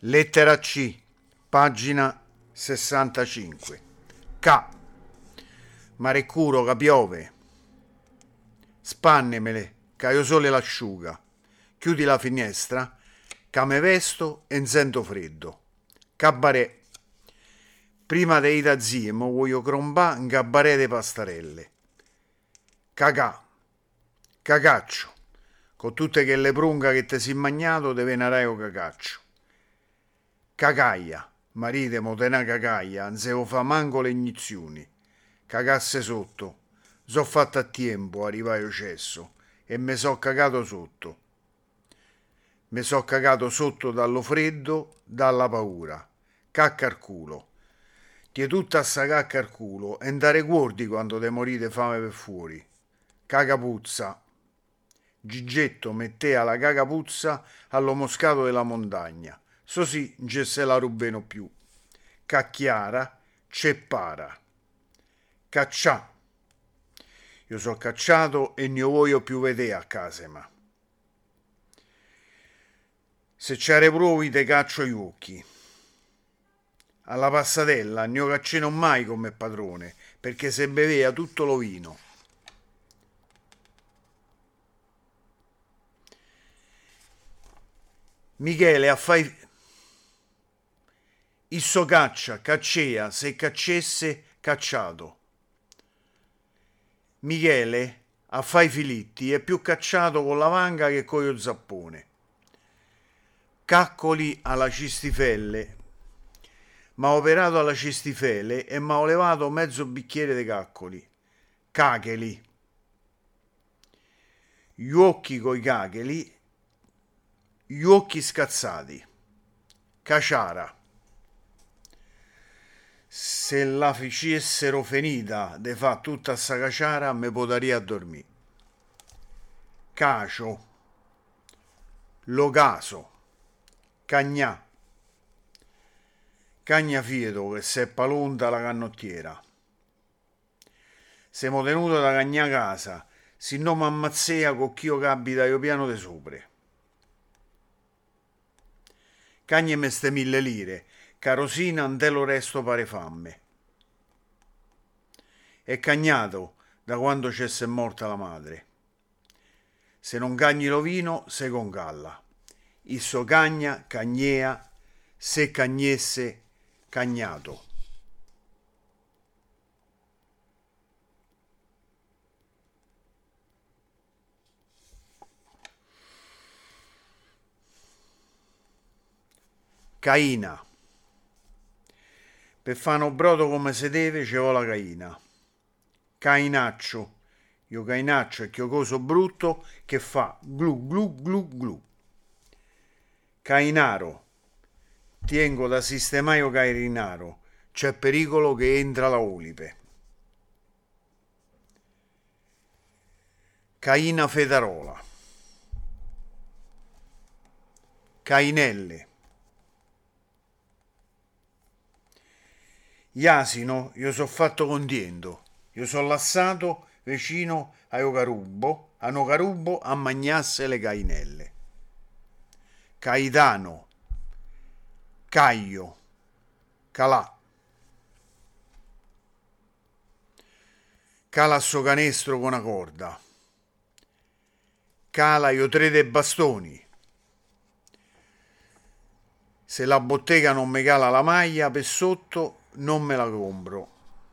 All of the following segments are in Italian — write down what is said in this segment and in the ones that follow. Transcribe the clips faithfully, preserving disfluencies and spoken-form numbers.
Lettera C, pagina sessantacinque. K. Mare curo che piove. Spannemele, che io sole l'asciuga. Chiudi la finestra, che me vesto e sento freddo. Cabaret. Prima dei da zie, mo voglio crombà un cabaret de pastarelle. Cacà. Cacaccio. Con tutte quelle prunga che ti si magnato te veneraio cacaccio. Cacaia, marite motena cacaia, non se lo fa manco le iniezioni. Cagasse sotto, so fatto a tempo, arrivaio cesso, e me so cagato sotto. Me so cagato sotto dallo freddo, dalla paura. Cacca al culo. Ti è tutta sta cacca al culo e andare guardi quando te morite fame per fuori. Cagapuzza. Gigetto mettea la cagapuzza allo moscato della montagna. So sì, non se la rubeno più. Cacchiara, ceppara. Caccià. Io so cacciato e non voglio più vedere a casa, ma. Se c'è provi te caccio gli occhi. Alla passatella non caccino mai come padrone, perché se bevea tutto lo vino. Michele, affai... Isso caccia, caccea, se caccesse, cacciato. Michele, affai filitti, è più cacciato con la vanga che con lo zappone. Caccoli alla cistifelle. M'ha operato alla cistifele e m'ha levato mezzo bicchiere di caccoli. Cacheli. Gli occhi coi cacheli, gli occhi scazzati. Caciara. Se la facessero finita de fa tutta sta caciara me potaria a dormire. Cacio. Locaso. Cagnà. Cagna fieto che se è palonda la cannottiera. Siamo tenuto da cagna casa, si non mi ammazzea con chi io capita io piano de sopra. Cagne me ste mille lire, carosina ante lo resto pare famme. È cagnato da quando c'è se morta la madre. Se non cagni lo vino, se concalla. Isso cagna, cagnea, se cagnesse, cagnato. Caina. Per fare un brodo come si deve ci vuole la caina. Cainaccio. Io cainaccio è che coso brutto che fa glu glu glu glu. Cainaro. Tengo da sistemaio cairinaro. C'è pericolo che entra la olipe. Caina Fetarola. Cainelle. Iasino, io so fatto contiendo. Io so lassato vicino a Ocarubbo, a Nocarubbo a magnasse le cainelle. Caidano. Caio. Calà. Cala sto canestro con una corda. Cala io tre dei bastoni. Se la bottega non mi cala la maglia per sotto, non me la compro.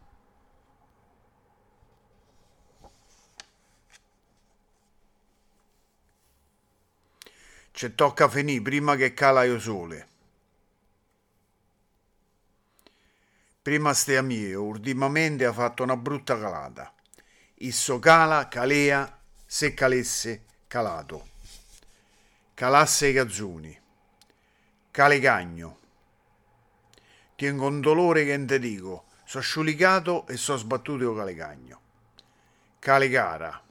Ci tocca finire prima che cala io sole. Prima stea mie, ultimamente ha fatto una brutta calata. Isso cala, calea, se calesse, calato. Calasse i cazzuni. Calegagno. Tengo un dolore che non te dico. So sciulicato e so sbattuto io calegagno. Calegara.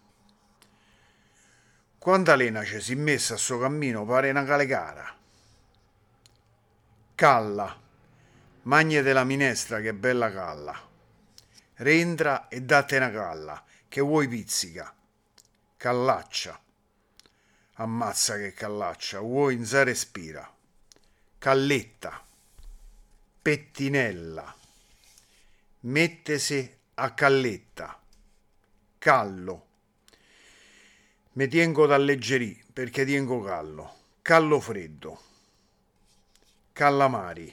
Quanta lena ci si è messa a sto cammino pare una calegara. Calla. Magne della minestra che bella calla. Rientra e datte una calla, che vuoi pizzica. Callaccia. Ammazza che callaccia, vuoi in sa respira. calletta, pettinella, mettesi a calletta, callo. Mi tiengo d'alleggerì perché tiengo callo, callo freddo, callamari.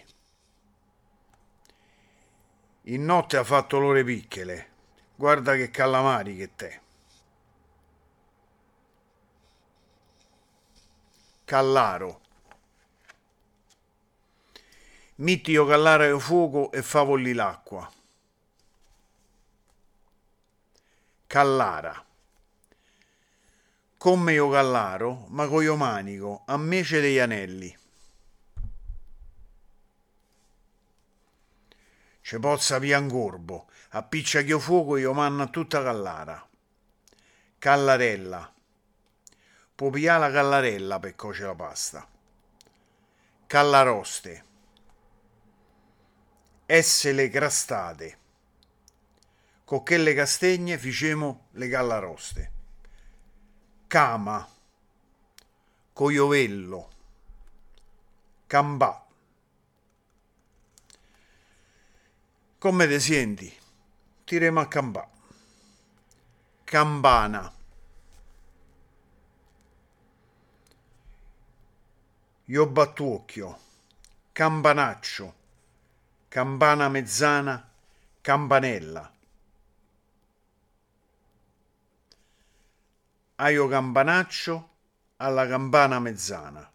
In notte ha fatto l'ore piccole, guarda che callamari che te. Callaro. Mitti io callare il fuoco e favolli l'acqua. Callara. Come io callaro, ma con io manico, a mece degli anelli. Ce pozza piangorbo, appiccia che io fuoco io manna tutta callara. Callarella. Può pigliare la callarella per cuocere la pasta. Callaroste. Esse le crastate. Con che le castagne facemo le callaroste. Cama. Coiovello. Cambà. Come te senti? Tiremo a cambà. Campana. Io battuocchio. Campanaccio. Campana mezzana. Campanella. Aio campanaccio alla campana mezzana.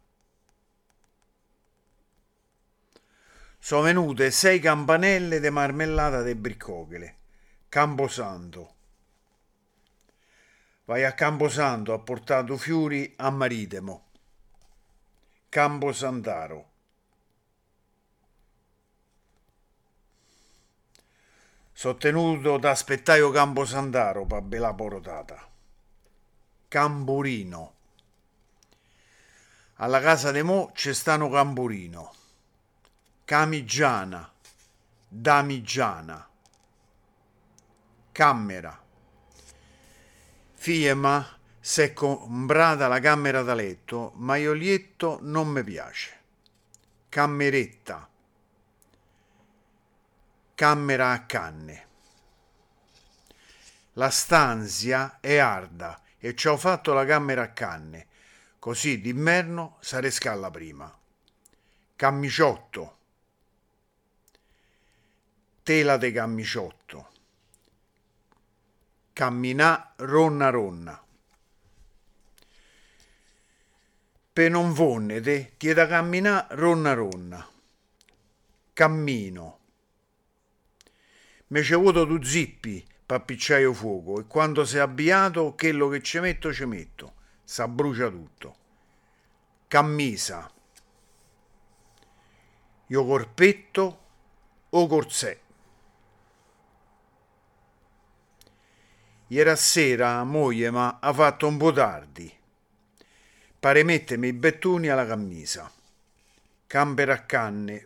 Sono venute sei campanelle di marmellata de briccochele. Camposanto. Vai a Camposanto a portato fiori a maritemo. Camposantaro. So tenuto d'aspettaio Camposantaro per bella porotata. Camburino. Alla casa de Mo c'è stanno Camburino. Camigiana. Damigiana. Camera. Figlia, ma s'è comprata la camera da letto, ma io lietto non mi piace. Cameretta. Camera a canne. La stanzia è arda e ci ho fatto la camera a canne, così d'inverno sare scalla prima. Cammiciotto. Tela de cammiciotto. Camminà ronna ronna. Per non vonnete, ti da camminà ronna ronna. Cammino. Mi ci avuto tu zippi per picciaio fuoco e quando sei avviato, quello che ci metto ci metto. S'abbrucia tutto. Cammisa. Io corpetto o corsè. Ieri sera moglie ma ha fatto un po' tardi. Pare mettermi i bettoni alla cammisa. Campera a canne.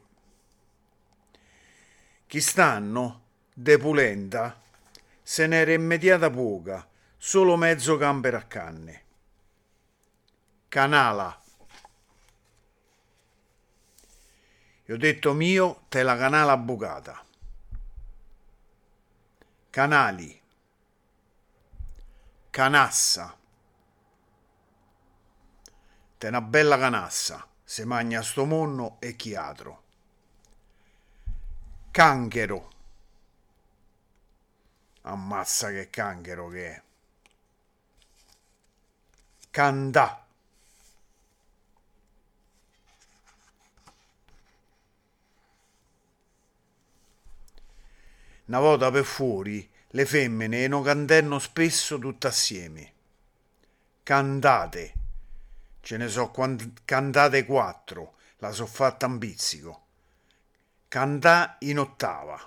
Chi stanno, de pulenta, se n'era immediata poca, solo mezzo campera a canne. Canala. Io ho detto mio, te la canala bucata. Canali. Canassa. Te una bella canassa, se magna sto monno e chi altro. Canchero. Ammazza che canchero che è. Candà. Una volta per fuori le femmine non cantenno spesso tutte assieme. Cantate. Ce ne so quant- cantate quattro, la so fatta un pizzico. Cantà in ottava.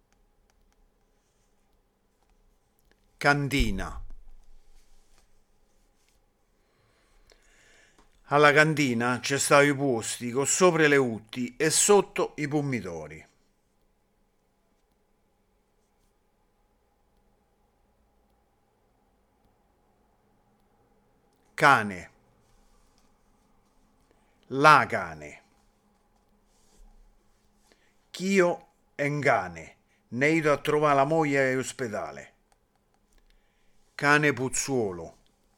Cantina. Alla cantina c'è stavano i posti con sopra le utti e sotto i pomidori. Cane. La cane. Ch'io è un cane, ne ido a trovare la moglie all'ospedale. Cane puzzuolo.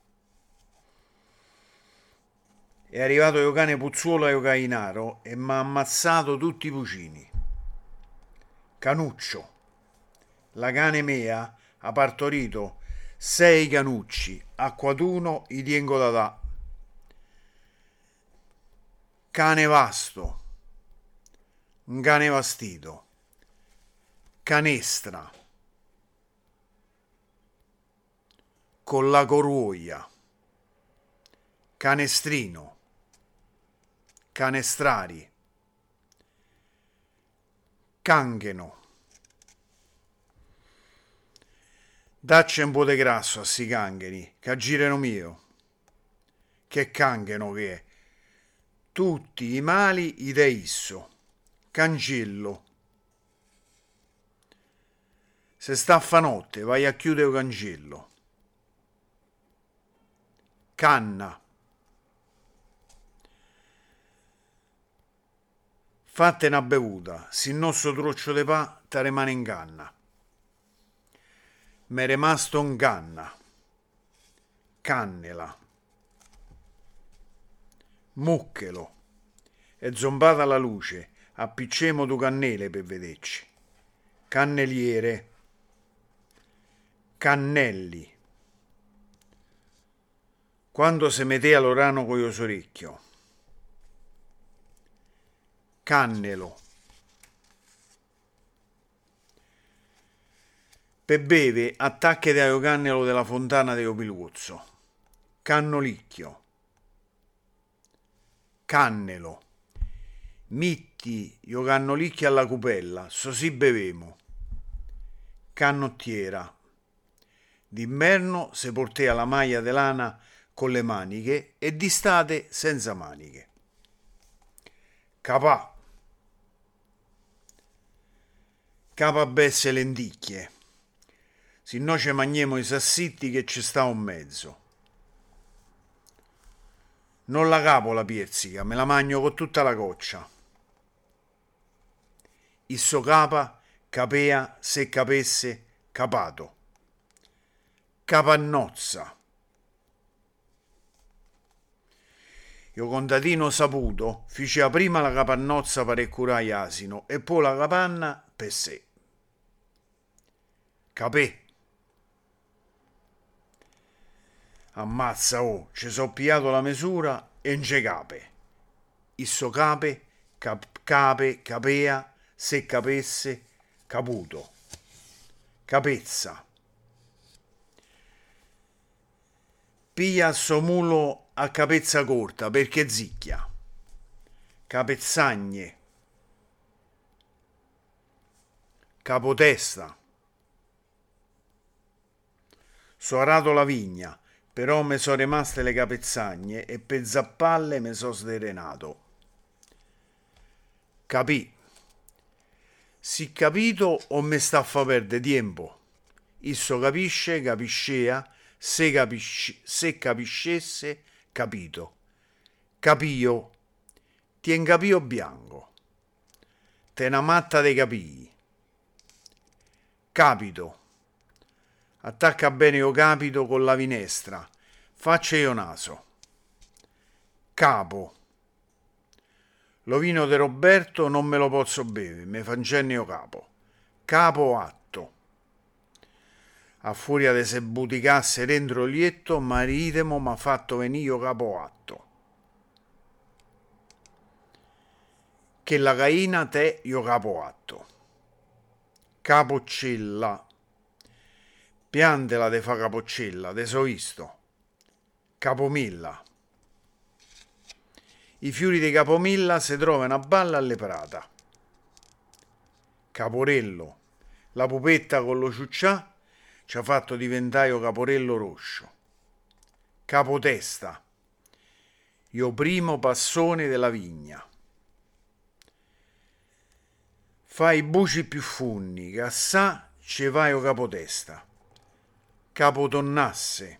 È arrivato io cane puzzuolo a io cainaro e m'ha ammazzato tutti i pucini. Canuccio. La cane mea ha partorito sei canucci, a quaduno i tiengo da da. Cane vasto. Un cane vastito. Canestra. Con la coruoglia. Canestrino. Canestrari. Cangheno. Dacci un po' di grasso a sti cangheni, che girano mio. Che cangheno che è. Tutti i mali i deisso. Cancello. Se sta a notte vai a chiudere il cancello. Canna. Fatte una bevuta, se il nostro troccio de pa te rimane in canna. M'è rimasto in canna. Cannela. Mucchelo. È zombata la luce, appiccemo du cannele per vederci. Canneliere. Cannelli. Quando se metea l'orano con io sorecchio. Cannelo. Per beve attacche da cannelo della fontana de Piluzzo. Cannolicchio. Cannelo. Mitti io cannolicchio alla cupella, so si bevemo. Cannottiera. D'inverno se portea la maglia de lana con le maniche e d'estate senza maniche. Capà. Capabesse lenticchie. Se no ce mangiamo i sassitti che ci sta un mezzo. Non la capo la pizzica, me la mangio con tutta la coccia. Isso capa, capea, se capesse, capato. Capannozza. Io contadino saputo fece prima la capannozza per curare asino e poi la capanna per sé. Capè. Ammazza, oh, ci so piato la misura e non c'è cape. Isso cape, cap, cape, capea, se capesse, caputo. Capezza. Piglia sto mulo a capezza corta perché zicchia. Capezzagne. Capotesta. So arato la vigna, però me so rimaste le capezzagne e per zappalle me so sderenato. Capì. Si capito o me sta a fa perdere tempo? Isso capisce, capiscea, se, capisci, se capiscesse, capito. Capio. Tien capio bianco. Te na matta dei capii. Capito. Attacca bene io capito con la finestra. Faccia io naso. Capo. Lo vino de Roberto non me lo posso bere, me fancenni io capo. Capo atto. A furia de se buticasse dentro il lietto, maritemo m'ha fatto venire io capo atto. Che la caina te io capo atto. Capoccella. Piantela de fa capoccella, de so visto. Capomilla. I fiori di capomilla si trovano a balla alle prata. Caporello. La pupetta con lo ciuccià ci ha fatto diventare io caporello roscio. Capotesta. Io primo passone della vigna. Fai i buci più funni, che assà ce vai io capotesta. Capotonnasse.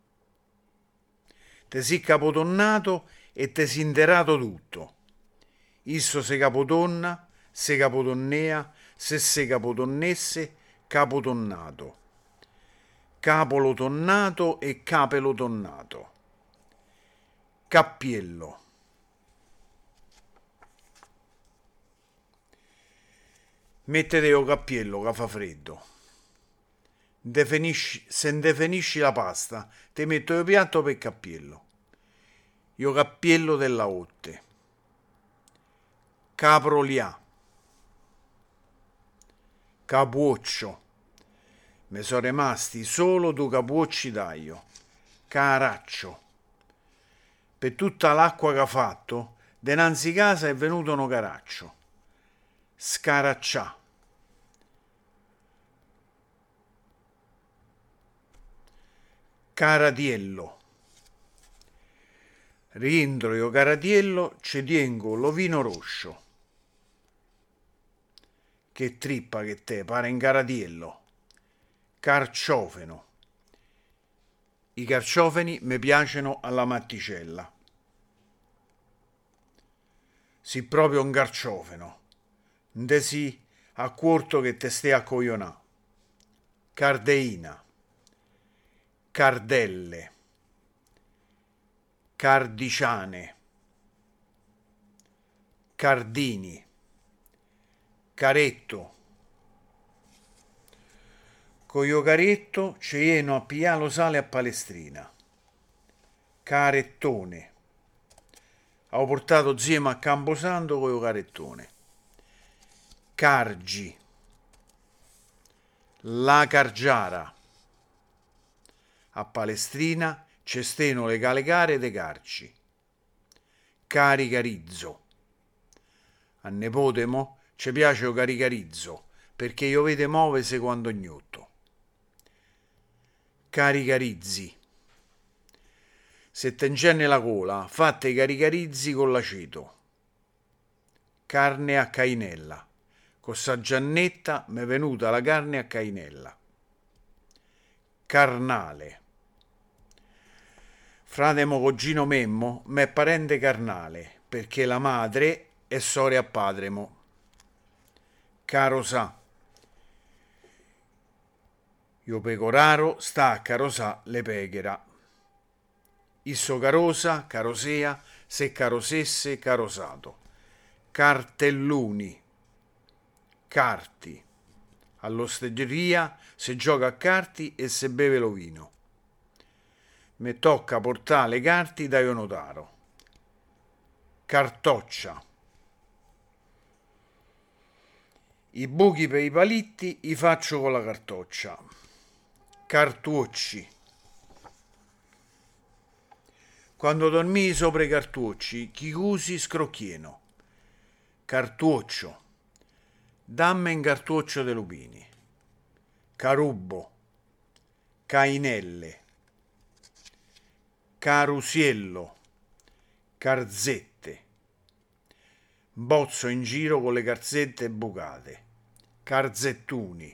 Te si capotonnato e te si interato tutto. Isso se capotonna, se capotonnea, se se capotonnesse, capotonnato. Capolo tonnato e capelo tonnato. Cappiello. Mettete o cappiello che fa freddo. Definisci, se definisci la pasta, ti metto il piatto per cappiello. Io cappiello della otte. Caprolià. Capuoccio. Me sono rimasti solo due capuocci d'aglio. Caraccio. Per tutta l'acqua che ha fatto, dinanzi casa è venuto uno caraccio. Scaraccià. Caratiello. Rientro io caratiello, ci tengo lo vino roscio. Che trippa che te, pare in caratiello. Carciofeno. I carciofeni mi piacciono alla matticella. Si proprio un carciofeno. Nde si a corto che te stai a coglionà. Cardeina. Cardelle. Cardiciane. Cardini. Caretto. Con io caretto ci vieno a pigliare lo sale a Palestrina. Carettone. Ho portato insieme a Camposanto con io carettone. Cargi. La Cargiara. A Palestrina ci steno le calegare dei carci. Caricarizzo. A nepote mo ci piace o caricarizzo, perché io vede muovese quando gnotto. Caricarizzi. Se te ingenne la cola, fatte i caricarizzi con l'aceto. Carne a cainella. Con sa giannetta m'è venuta la carne a cainella. Carnale. Frate mo cugino Memmo m'è parente carnale, perché la madre è soria a padre mo. Carosà. Io pecoraro sta a carosà le pechera. Isso carosa, carosea, se carosesse, carosato. Cartelluni. Carti. All'osteria si gioca a carti e se beve lo vino. Mi tocca portare le carti da io notaro. Cartoccia. I buchi per i palitti i faccio con la cartoccia. Cartucci. Quando dormii sopra i cartucci, chi usi scrocchieno. Cartuccio. Damme in cartuccio de lupini. Carubbo. Cainelle. Carusiello. Carzette. Bozzo in giro con le carzette bucate. Carzettuni.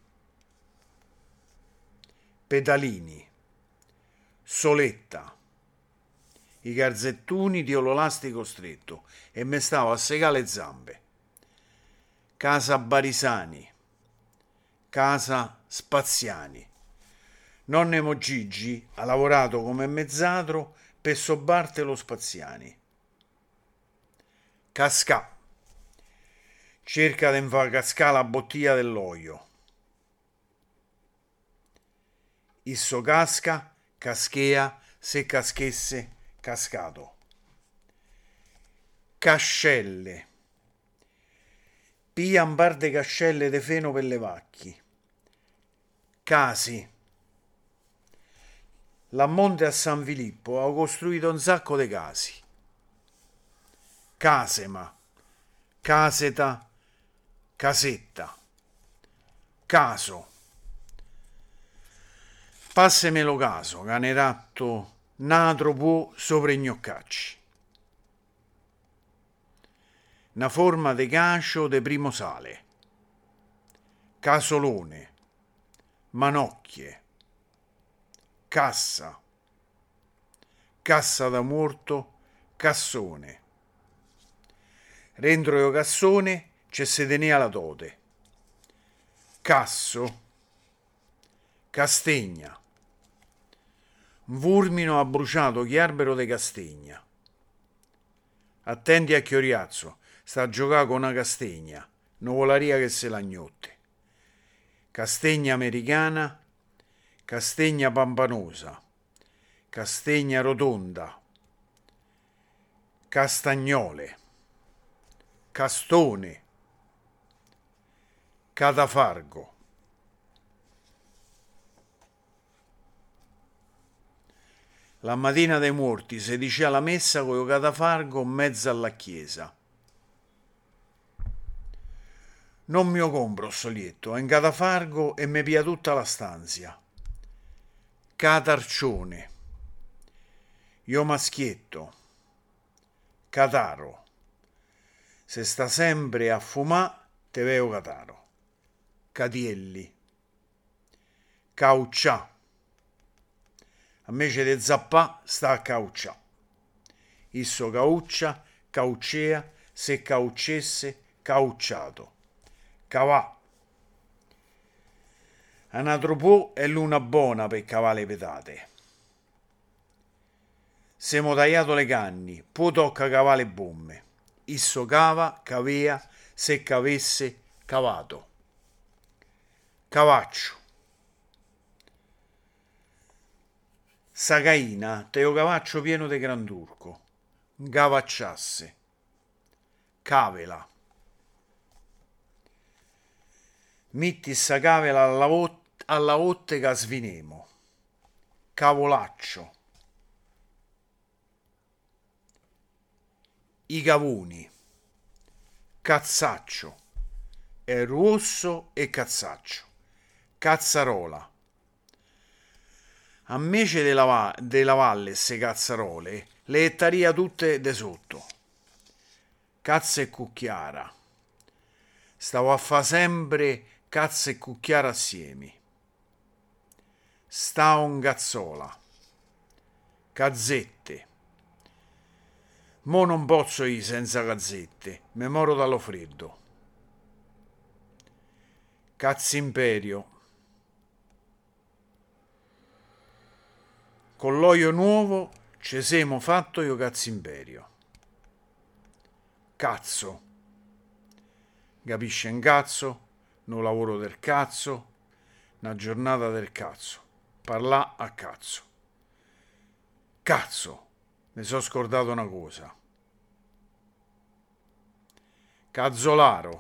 Pedalini. Soletta. I carzettuni di l'elastico stretto e me stavo a segare le zampe. Casa Barisani. Casa Spaziani. Nonnemo Gigi ha lavorato come mezzadro per sobbarte lo Spaziani. Cascà. Cerca di far cascare la bottiglia dell'olio. Isso casca, caschea, se caschesse, cascato. Cascelle. Pia un bar de cascelle de feno per le vacchi. Casi. La monte a San Filippo ha costruito un sacco di casi. Casema. Caseta. Casetta. Caso. Passemelo caso, caneratto natro può sopra i gnoccacci. Una forma de cacio de primo sale. Casolone. Manocchie. Cassa. Cassa da morto. Cassone. Rendro io cassone, c'è se tenea la dote. Casso, castegna. Un vulmino ha bruciato chi albero de castegna. Attenti a Chioriazzo, sta a giocare con una castegna, non volaria che se la gnotte. Castegna americana, castegna pampanosa, castegna rotonda, castagnole, castone, catafargo. La mattina dei morti si diceva la messa con il catafargo in mezzo alla chiesa. Non mio compro solietto, è in catafargo e mi pia tutta la stanzia. Catarcione, io maschietto, cataro. Se sta sempre a fumà, te veo cataro. Catielli, cauccià. Invece di zappà sta a cauccià. Isso cauccia, caucea, se caucesse, caucciato. Cavà. Anatropò è luna buona per cavale petate. Semo tagliato le canni, poi tocca cavale bomme. Isso cava, cavea, se cavesse, cavato. Cavaccio. Sacaina, teo cavaccio pieno de granturco. Cavacciasse. Cavela. Mitti sta cavela alla, ot- alla otte che svinemo. Cavolaccio. I cavuni. Cazzaccio. È rosso e cazzaccio. Cazzarola. Invece della, va- della valle se cazzarole, le ettaria tutte de sotto. Cazza e cucchiara. Stavo a fa sempre cazza e cucchiara assieme. Sta un cazzola. Cazzette. Mo non posso io senza cazzette, me moro dallo freddo. Cazzimperio. Con l'olio nuovo ci siamo fatto io cazzimperio. Cazzo. Capisce un cazzo, no lavoro del cazzo, una giornata del cazzo. Parlà a cazzo. Cazzo, mi sono scordato una cosa. Cazzolaro.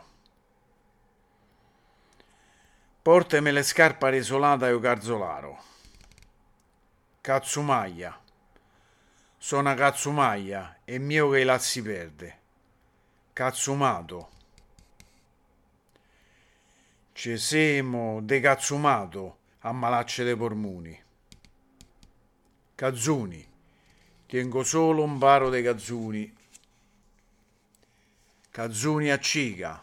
Portami le scarpe resolate io cazzolaro. Cazzumaglia. Sono una cazzumaglia e mio che la si perde. Cazzumato. Ci siamo decazzumato a malacce dei pormuni. Cazzuni. Tengo solo un paro dei cazzuni. Cazzuni a ciga.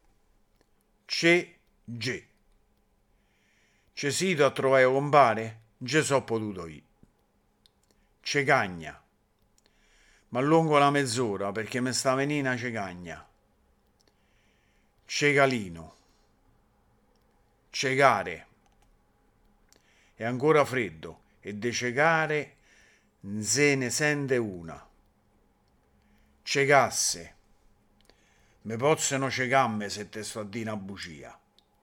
Ce ge. C'è sito a trovare compare? Ge so potuto io. Cegagna. Ma lungo la mezz'ora perché mi sta venendo una cegagna. Cegalino. Cegare. È ancora freddo e de cegare se ne sente una. Cegasse. Me possono cegamme se te sto a dire una bugia.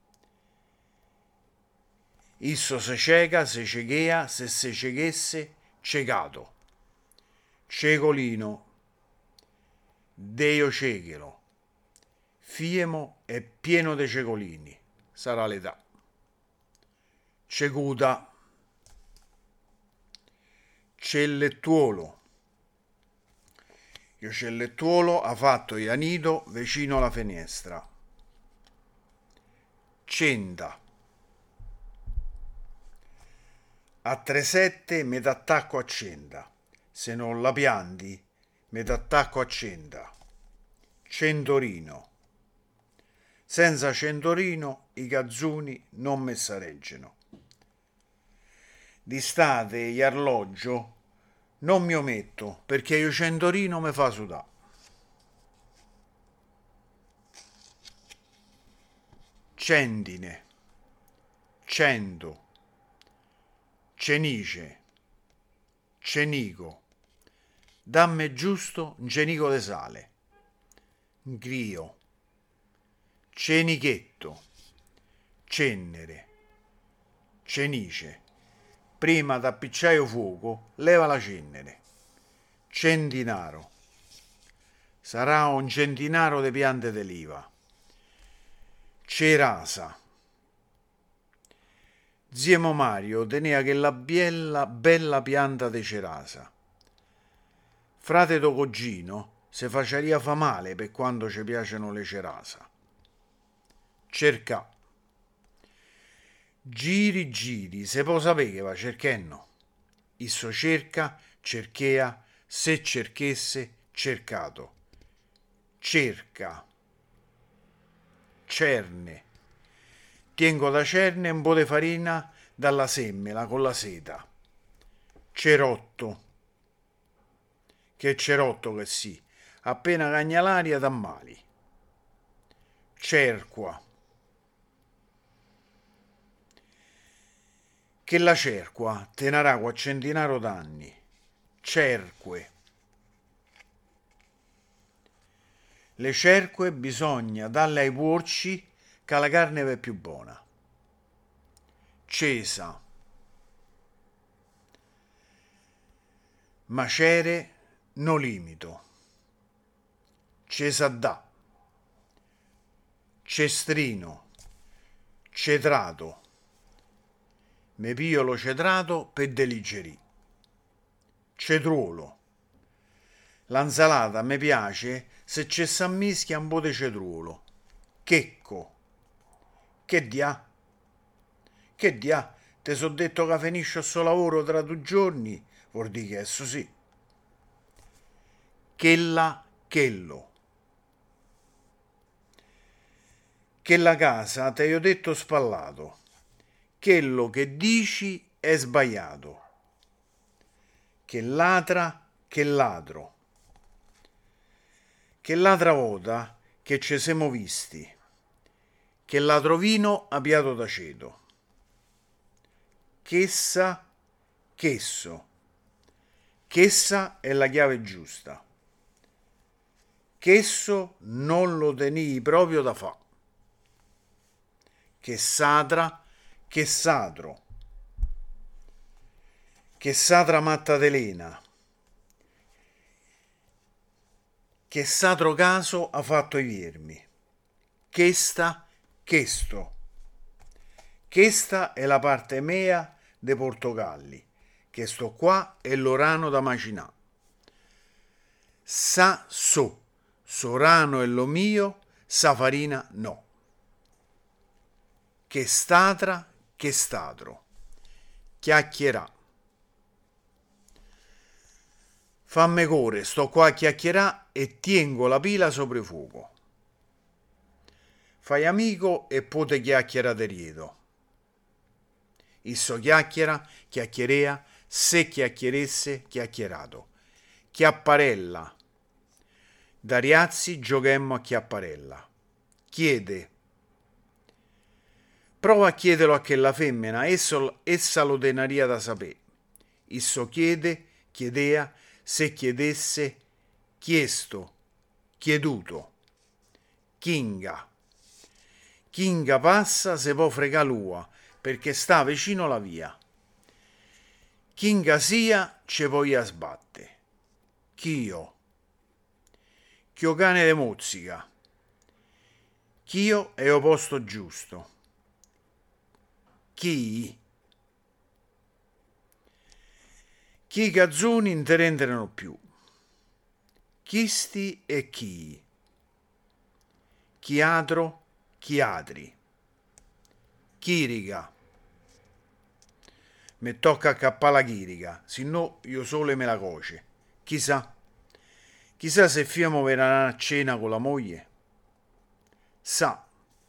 Isso se cega, se ceghea, se se ceghesse, cegato. Cegolino. Deo ceghelo. Fiemo è pieno de cegolini. Sarà l'età. Ceguta. Cellettuolo. Io cellettuolo ha fatto Ianido vicino alla finestra. Cenda. A tre sette mi t'attacco a cenda. Se non la pianti, mi t'attacco a cenda. Centorino. Senza centorino i cazzuni non mi sareggero. D'estate gli arloggio non mi ometto perché io centorino mi fa sudà. cendine, cento, cenice, cenico, damme giusto un cenico de sale, grio, cenichetto, cennere, cenice, prima d'appicciaio fuoco, leva la cenere, centinaro, sarà un centinaro de piante d'eliva, cerasa. Ziemo Mario teneva che la biella bella pianta de cerasa. Frate do cugino se faceria fa male per quando ci piacciono le cerasa. Cercà. Giri giri, se può sapere che va cerchenno. Isso cerca, cerchea, se cerchesse, cercato. Cerca. Cerne. Tengo da cerne un po' di farina dalla semmela con la seta. Cerotto. Che cerotto che sì, appena cagna l'aria da mali. Cerqua. Che la cerqua tenerà qua centinaio d'anni. Cerque. Le cerque bisogna darle ai porci che la carne è più buona. Cesa. Macere no limito. Cesadà. Cestrino. Cedrato. Me pio lo cedrato per deligerì. Cedruolo. L'insalata mi piace se c'è s'ammischia un po' di cedruolo. Checco. Che dia? Che dia? Te so detto che finisce sto lavoro tra due giorni, vuol dire che è sì. Chella, chello. Che la casa te ho detto spallato. Quello che dici è sbagliato. Che ladra, che ladro. Che l'altra volta che ci siamo visti. Che ladro vino abbiato da ceto. Chessa, chesso. Chessa è la chiave giusta. Chesso non lo tenii proprio da fa. Che sadra, che sadro. Che sadra Mattadelena. Che sadro caso ha fatto i viermi. Chesta, chesto. Questa è la parte mea de Portogalli, che sto qua è l'orano da macinà. Sa so, sorano è lo mio, sa farina no. Che statra, che statro. Chiacchierà. Fammi core, sto qua a chiacchierà e tengo la pila sopra il fuoco. Fai amico e pote chiacchiera de riedo. Isso chiacchiera, chiacchierea, se chiacchieresse, chiacchierato. Chiapparella. Da riazzi giochemmo a chiapparella. Chiede. Prova a chiederlo a quella femmina, esso, essa lo denaria da sapere. Isso chiede, chiedea, se chiedesse, chiesto, chieduto. Chinga. Chinga passa se può frega l'ua, perché sta vicino la via. Chinga sia, ce voglia sbatte. Chio. Chio cane de mozzica. Chio è o posto giusto. Chi? Chi gazzoni non te rendono più. Chisti e chi? Chiatro, chiatri. Chirica. Mi tocca accappare la chirica, se no io solo me la coce. Chissà. Chissà se Fiamo verrà a cena con la moglie. Sa.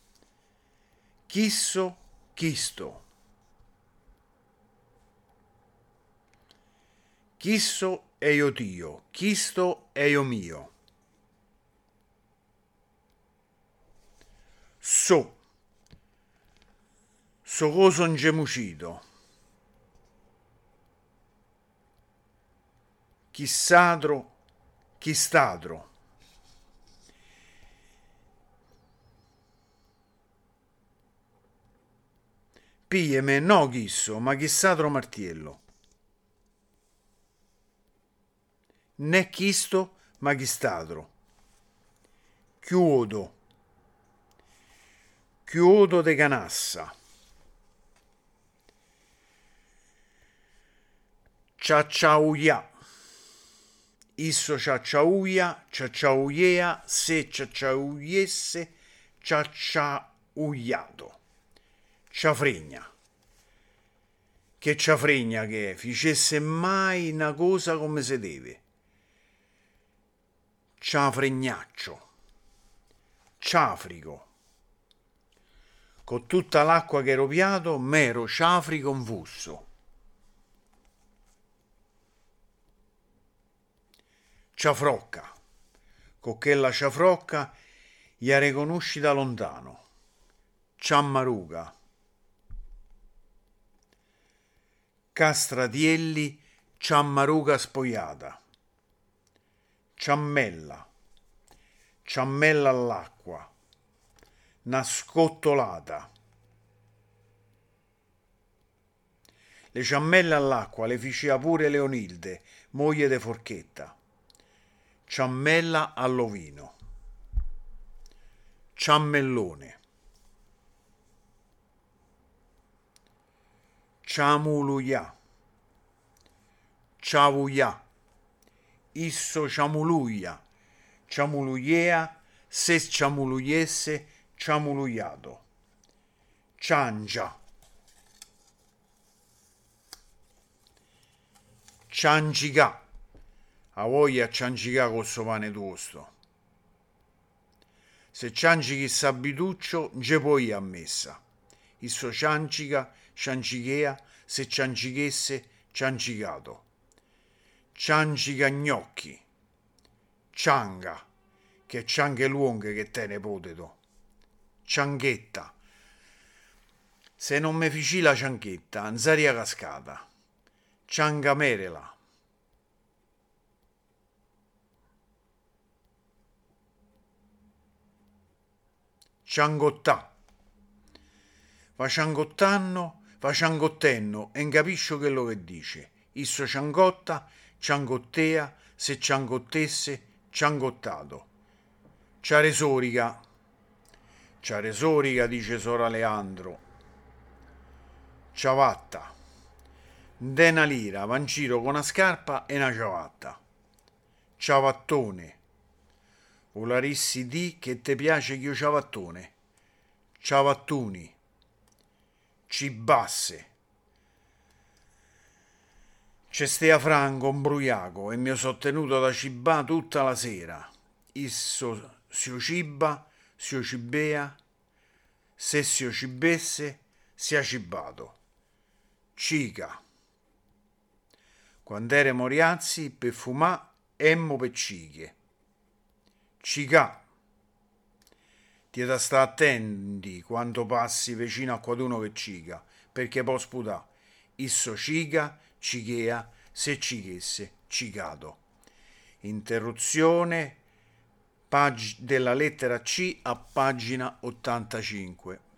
Chisso, chisto. Chisso è io tio, chisto è io mio. So. So coso un gemucito. Chi sadro, chi statro. Piglieme no chisso, ma chi sadro martiello. Né chisto, ma chi statro. Chiudo. Chiudo de canassa. Ciacciauia. Isso ciacciauia, ciacciauiea, se ciacciauiesse, ciacciauiato. Ciafregna. Che ciafregna che è, ficesse mai una cosa come se deve. Ciafregnaccio. Ciafrico. Con tutta l'acqua che ero piato, m'ero ciafri confuso. Ciafrocca. Con quella ciafrocca gli riconosci da lontano. Ciammaruga. Castratielli, ciammaruga spogliata. Ciammella. Ciammella all'acqua. Nascottolata. Le ciammelle all'acqua le ficeva pure Leonilde, moglie de Forchetta. Ciammella all'ovino. Ciammellone. Ciamuluia. Ciavuia. Isso ciamuluia. Ciamuluiea, se ciamuluiesse, ciamuluiato. Ciangia. Ciancicà. A voglia ciancicà con so pane tosto. Se ciancichi s'abituccio, non ce puoi ammessa. Isso ciancica, ciancichea, se ciancichesse, ciancicato. Ciancica gnocchi. Cianga, che cianghe lunghe che te ne poteto. Cianchetta. Se non me fici la cianchetta, anzaria cascata. Ciangamerela. Ciangottà. Va ciangottanno, va ciangottenno e non capisco quello che dice. Isso ciangotta, ciangottea, se ciangottesse, ciangottato. Ciaresorica. Ciaresorica, dice Sora Leandro. Ciavatta. Dena lira, va in giro con una scarpa e una ciabatta. Ciavattone. Volarissi di che te piace che io ciavattone. Ciavattuni. Cibasse. C'è stea Franco, un bruiaco, e mi ho sottenuto da cibà tutta la sera. Isso si ciba, si cibea, se si cibesse, si è cibato. Cica. Quando ere moriazzi, per fumà, emmo per ciche. Cicà. Ti da sta attenti quando passi vicino a qualcuno che cica, perché può sputà. Isso cica, cichea, se cichesse, cicato. Interruzione pag- della lettera C a pagina ottantacinque.